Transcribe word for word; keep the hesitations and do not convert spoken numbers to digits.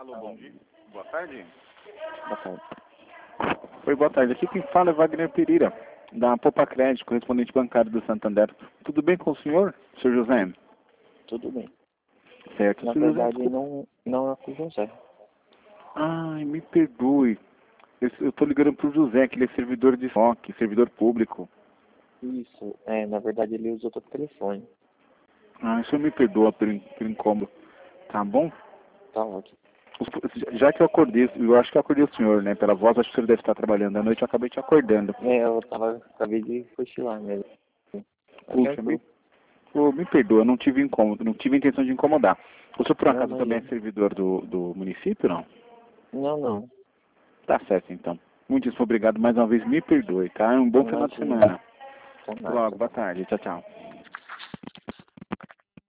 Alô, bom dia. Boa tarde. Boa tarde. Oi, boa tarde. Aqui quem fala é Wagner Pereira, da Popa Crédito, correspondente bancário do Santander. Tudo bem com o senhor, senhor José? Tudo bem. Certo. Na senhor verdade, José, não, não é com o José. ai, me perdoe. Eu estou ligando para o José, que ele é servidor de S O C, servidor público. Isso. É, na verdade, ele usa outro telefone. Ah, o senhor me perdoa pelo, pelo incômodo. Tá bom? Tá ótimo. Os- Já que eu acordei, eu acho que eu acordei o senhor, né? Pela voz, acho que o senhor deve estar trabalhando à noite, eu acabei te acordando. É, eu tava, acabei de cochilar mesmo. Tá Puxa, me, tranquilo. ô, me perdoa, eu não tive incômodo, não tive intenção de incomodar. O senhor, por Não, acaso, também é imagina. servidor do, do município, não? Não, não. Tá certo, então. Muitíssimo obrigado mais uma vez, me perdoe, tá? Um bom final de Imagina. semana. Tá Até nada. logo, boa tarde, tchau, tchau.